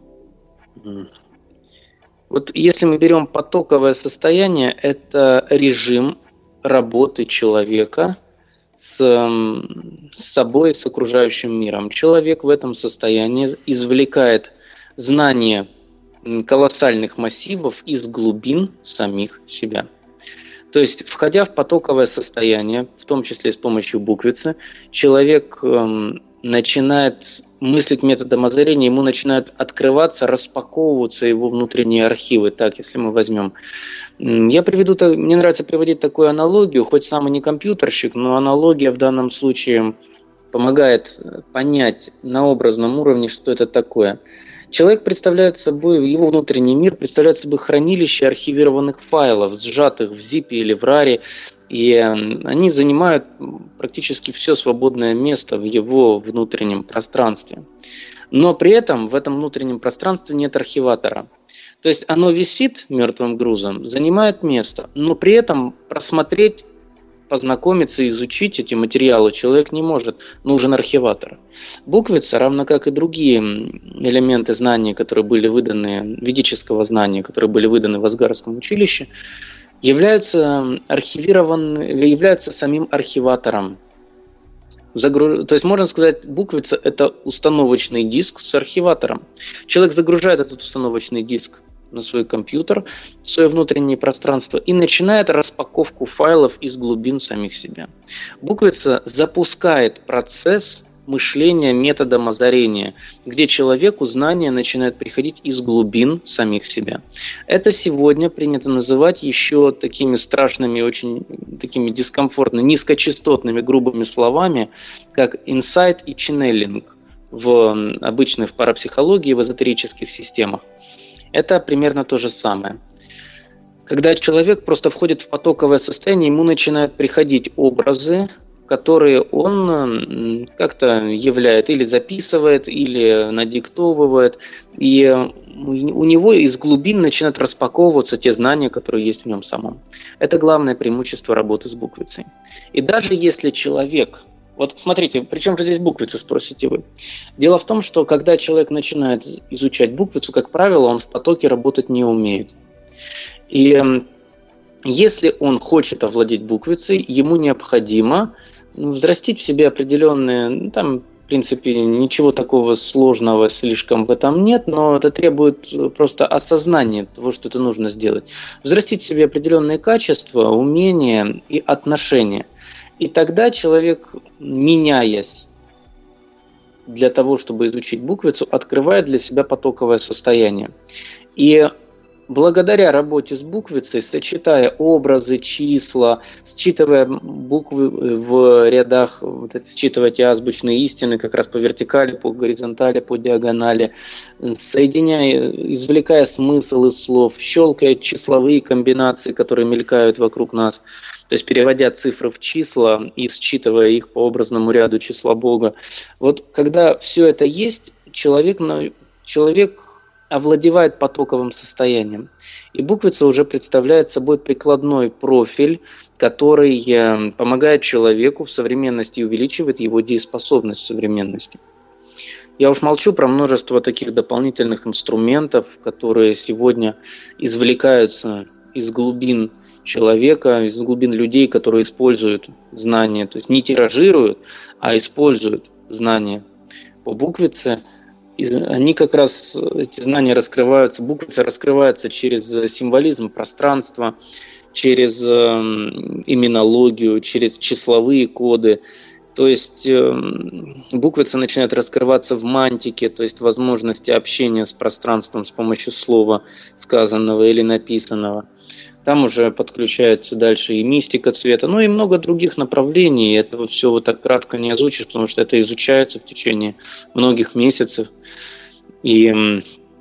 вот если мы берем потоковое состояние, это режим работы человека с собой, с окружающим миром. Человек в этом состоянии извлекает знания колоссальных массивов из глубин самих себя. То есть, входя в потоковое состояние, в том числе с помощью буквицы, человек начинает мыслить методом озарения, ему начинают открываться, распаковываться его внутренние архивы. Так, если мы возьмем. Мне нравится приводить такую аналогию, хоть сам и не компьютерщик, но аналогия в данном случае помогает понять на образном уровне, что это такое. Человек представляет собой, его внутренний мир представляет собой хранилище архивированных файлов, сжатых в zip или в RAR, и они занимают практически все свободное место в его внутреннем пространстве. Но при этом в этом внутреннем пространстве нет архиватора. То есть оно висит мертвым грузом, занимает место, но при этом просмотреть, познакомиться, изучить эти материалы человек не может. Нужен архиватор. Буквица, равно как и другие элементы знаний, которые были выданы, ведического знания, которые были выданы в Асгарском училище, являются самим архиватором. То есть, можно сказать, буквица – это установочный диск с архиватором. Человек загружает этот установочный диск на свой компьютер, в свое внутреннее пространство и начинает распаковку файлов из глубин самих себя. Буквица запускает процесс мышления методом озарения, где человеку знания начинают приходить из глубин самих себя. Это сегодня принято называть еще такими страшными, очень такими дискомфортными, низкочастотными, грубыми словами, как инсайт и ченнелинг в обычной в парапсихологии, в эзотерических системах. Это примерно то же самое. Когда человек просто входит в потоковое состояние, ему начинают приходить образы, которые он как-то являет или записывает, или надиктовывает, и у него из глубин начинают распаковываться те знания, которые есть в нем самом. Это главное преимущество работы с буквицей. И даже если человек... Вот смотрите, при чем же здесь буквица, спросите вы? Дело в том, что когда человек начинает изучать буквицу, как правило, он в потоке работать не умеет. И если он хочет овладеть буквицей, ему необходимо взрастить в себе определенные, там, в принципе, ничего такого сложного слишком в этом нет, но это требует просто осознания того, что это нужно сделать. Взрастить в себе определенные качества, умения и отношения. И тогда человек, меняясь для того, чтобы изучить буквицу, открывает для себя потоковое состояние. И благодаря работе с буквицей, сочетая образы, числа, считывая буквы в рядах, считывая эти азбучные истины как раз по вертикали, по горизонтали, по диагонали, соединяя, извлекая смысл из слов, щелкая числовые комбинации, которые мелькают вокруг нас, то есть переводя цифры в числа и считывая их по образному ряду числа Бога. Вот когда все это есть, человек овладевает потоковым состоянием. И буквица уже представляет собой прикладной профиль, который помогает человеку в современности и увеличивает его дееспособность в современности. Я уж молчу про множество таких дополнительных инструментов, которые сегодня извлекаются из глубин человека, из глубин людей, которые используют знания, то есть не тиражируют, а используют знания по буквице. Они как раз, эти знания раскрываются, буквица раскрывается через символизм пространства, через иминологию, через числовые коды. То есть буквица начинает раскрываться в мантике, то есть возможности общения с пространством с помощью слова, сказанного или написанного. Там уже подключается дальше и мистика цвета, ну и много других направлений. Этого все вот так кратко не озвучишь, потому что это изучается в течение многих месяцев. И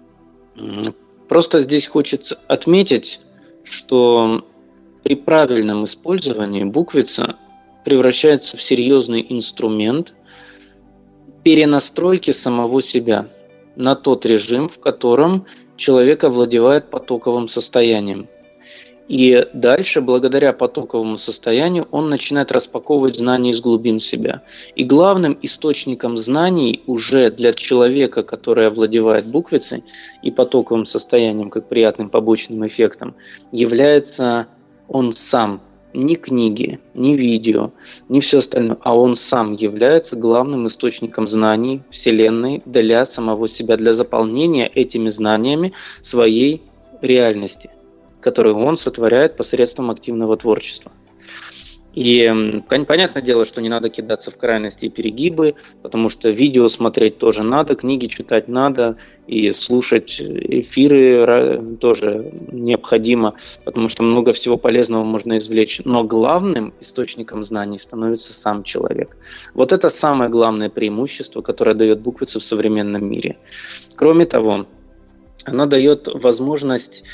просто здесь хочется отметить, что при правильном использовании буквица превращается в серьезный инструмент перенастройки самого себя на тот режим, в котором человек овладевает потоковым состоянием. И дальше, благодаря потоковому состоянию, он начинает распаковывать знания из глубин себя. И главным источником знаний уже для человека, который овладевает буквицей и потоковым состоянием, как приятным побочным эффектом, является он сам. Ни книги, ни видео, ни все остальное, а он сам является главным источником знаний Вселенной для самого себя, для заполнения этими знаниями своей реальности, которую он сотворяет посредством активного творчества. И понятное дело, что не надо кидаться в крайности и перегибы, потому что видео смотреть тоже надо, книги читать надо, и слушать эфиры тоже необходимо, потому что много всего полезного можно извлечь. Но главным источником знаний становится сам человек. Вот это самое главное преимущество, которое дает буквица в современном мире. Кроме того, оно дает возможность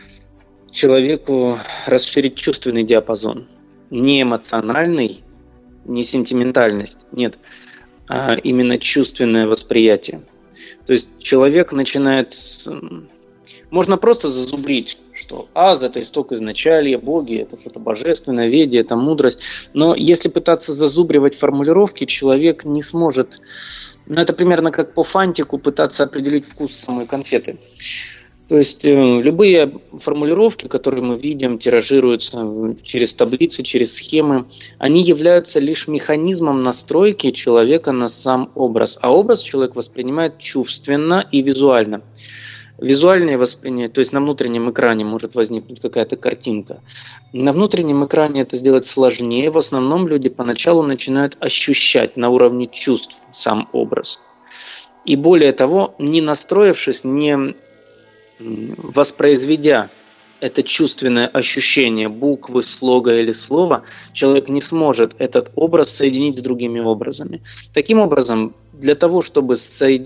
человеку расширить чувственный диапазон. Не эмоциональный, не сентиментальность, нет, а именно чувственное восприятие. То есть человек начинает... Можно просто зазубрить, что аз – это исток изначалья, боги – это что-то божественное, веди – это мудрость. Но если пытаться зазубривать формулировки, человек не сможет... это примерно как по фантику пытаться определить вкус самой конфеты. То есть любые формулировки, которые мы видим, тиражируются через таблицы, через схемы, они являются лишь механизмом настройки человека на сам образ. А образ человек воспринимает чувственно и визуально. Визуальное восприятие, то есть на внутреннем экране может возникнуть какая-то картинка. На внутреннем экране это сделать сложнее. В основном люди поначалу начинают ощущать на уровне чувств сам образ. И более того, не настроившись, не воспроизведя это чувственное ощущение буквы, слога или слова, человек не сможет этот образ соединить с другими образами. Таким образом, для того, чтобы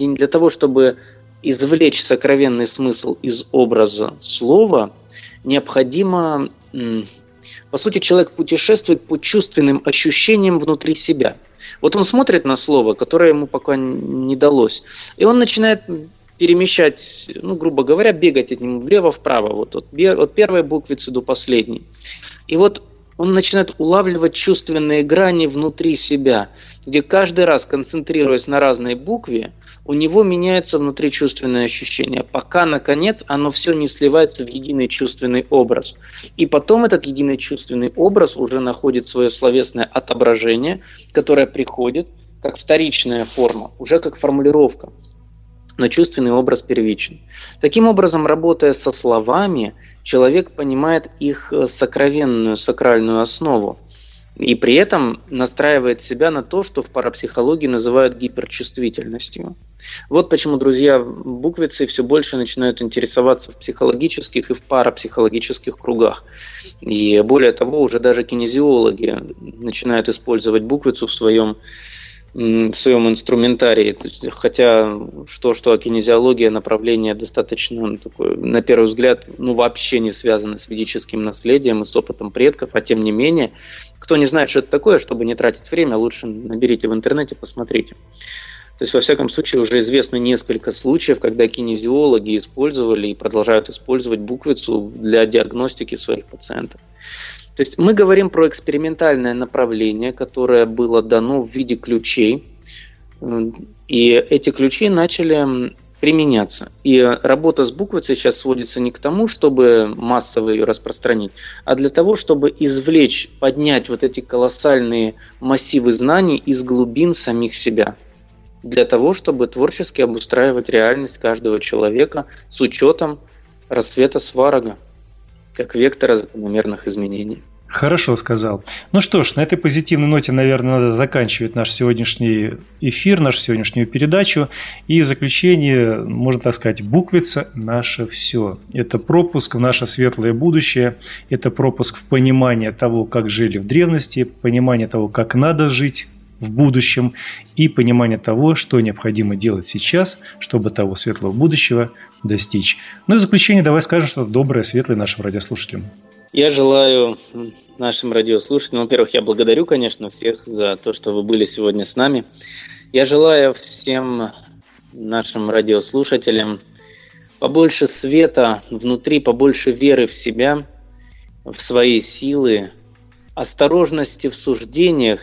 извлечь сокровенный смысл из образа слова, необходимо, по сути, человек путешествует по чувственным ощущениям внутри себя. Вот он смотрит на слово, которое ему пока не далось, и он начинает перемещать, грубо говоря, бегать от него влево-вправо, от первой буквицы до последней. И вот он начинает улавливать чувственные грани внутри себя, где каждый раз, концентрируясь на разной букве, у него меняется внутри чувственное ощущение, пока, наконец, оно все не сливается в единый чувственный образ. И потом этот единый чувственный образ уже находит свое словесное отображение, которое приходит как вторичная форма, уже как формулировка. Но чувственный образ первичен. Таким образом, работая со словами, человек понимает их сокровенную, сакральную основу. И при этом настраивает себя на то, что в парапсихологии называют гиперчувствительностью. Вот почему, друзья, буквицы все больше начинают интересоваться в психологических и в парапсихологических кругах. И более того, уже даже кинезиологи начинают использовать буквицу в своем инструментарии. Хотя, что кинезиология направление достаточно такое, на первый взгляд, вообще не связано с ведическим наследием и с опытом предков, а тем не менее, кто не знает, что это такое, чтобы не тратить время, лучше наберите в интернете, посмотрите. То есть, во всяком случае, уже известно несколько случаев, когда кинезиологи использовали и продолжают использовать буквицу для диагностики своих пациентов. То есть мы говорим про экспериментальное направление, которое было дано в виде ключей, и эти ключи начали применяться. И работа с буквицей сейчас сводится не к тому, чтобы массово ее распространить, а для того, чтобы извлечь, поднять вот эти колоссальные массивы знаний из глубин самих себя. Для того, чтобы творчески обустраивать реальность каждого человека с учетом рассвета Сварога, как вектора закономерных изменений. Хорошо сказал. Ну что ж, на этой позитивной ноте, наверное, надо заканчивать наш сегодняшний эфир, нашу сегодняшнюю передачу. И в заключение, можно так сказать, буквица – наше все. Это пропуск в наше светлое будущее, это пропуск в понимание того, как жили в древности, понимание того, как надо жить в будущем и понимание того, что необходимо делать сейчас, чтобы того светлого будущего достичь. Ну и в заключение давай скажем что-то доброе, светлое нашим радиослушателям. Я желаю нашим радиослушателям, во-первых, я благодарю, конечно, всех за то, что вы были сегодня с нами. Я желаю всем нашим радиослушателям побольше света внутри, побольше веры в себя, в свои силы, осторожности в суждениях.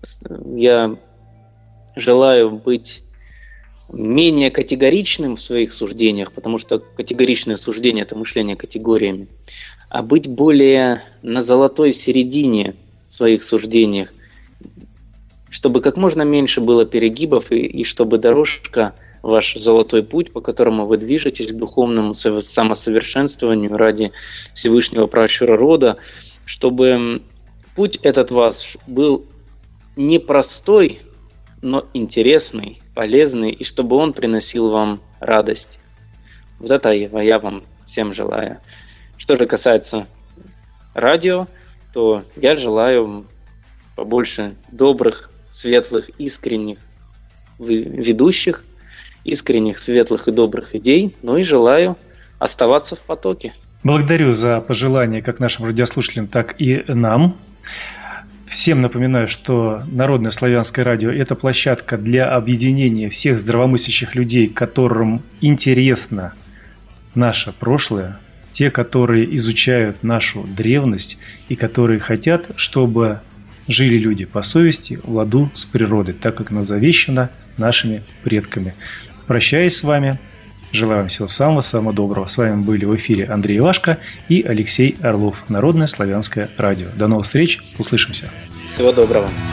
Я желаю быть менее категоричным в своих суждениях, потому что категоричное суждение – это мышление категориями, а быть более на золотой середине в своих суждениях, чтобы как можно меньше было перегибов и чтобы дорожка, ваш золотой путь, по которому вы движетесь к духовному самосовершенствованию ради Всевышнего пращура рода, чтобы путь этот ваш был непростой, но интересный, полезный, и чтобы он приносил вам радость. Вот это я вам всем желаю. Что же касается радио, то я желаю побольше добрых, светлых, искренних ведущих, искренних, светлых и добрых идей, но и желаю оставаться в потоке. Благодарю за пожелания как нашим радиослушателям, так и нам. Всем напоминаю, что Народное славянское радио – это площадка для объединения всех здравомыслящих людей, которым интересно наше прошлое, те, которые изучают нашу древность и которые хотят, чтобы жили люди по совести, в ладу с природой, так как оно завещано нашими предками. Прощаюсь с вами. Желаю вам всего самого-самого доброго. С вами были в эфире Андрей Ивашко и Алексей Орлов. Народное славянское радио. До новых встреч. Услышимся. Всего доброго.